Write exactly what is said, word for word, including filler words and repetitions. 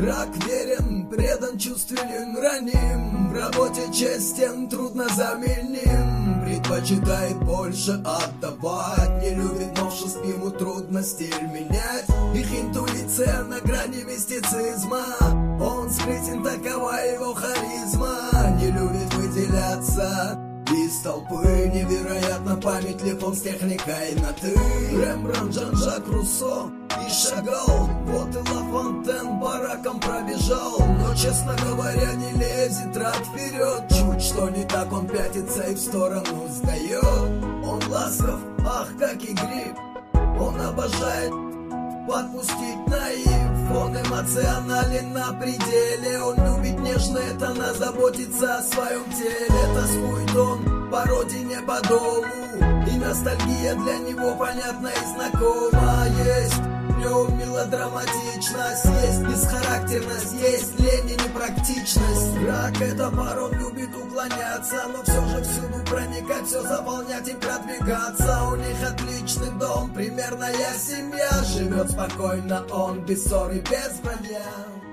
Враг верен, предан, чувствителен, раним. В работе честен, трудно заменим. Предпочитает больше отдавать, не любит новшеств, ему трудно стиль менять. Их интуиция на грани мистицизма, он скрытен, такова его харизма. Не любит выделяться из толпы, невероятно память, телефон с техникой на ты. Рембрандт, Жан-Жак Руссо и Шагал, вот и Ла Фонтен бараком пробежал. Но, честно говоря, не лезет рад вперед. Чуть что не так, он пятится и в сторону сдает. Он ласков, ах, как и гриб, он обожает подпустить наив. Он эмоционален на пределе, он любит нежные тона, заботится о своем теле. Тоскует он по родине, по дому, и ностальгия для него понятна и знакома. Есть в нем мелодраматичность, есть бесхарактерность, есть лень и непрактичность. Враг — это пар, он любит уклоняться, но все же всюду проникать, все заполнять и продвигаться. У них отличный дом, примерная семья, живет спокойно он, без ссор и без вранья.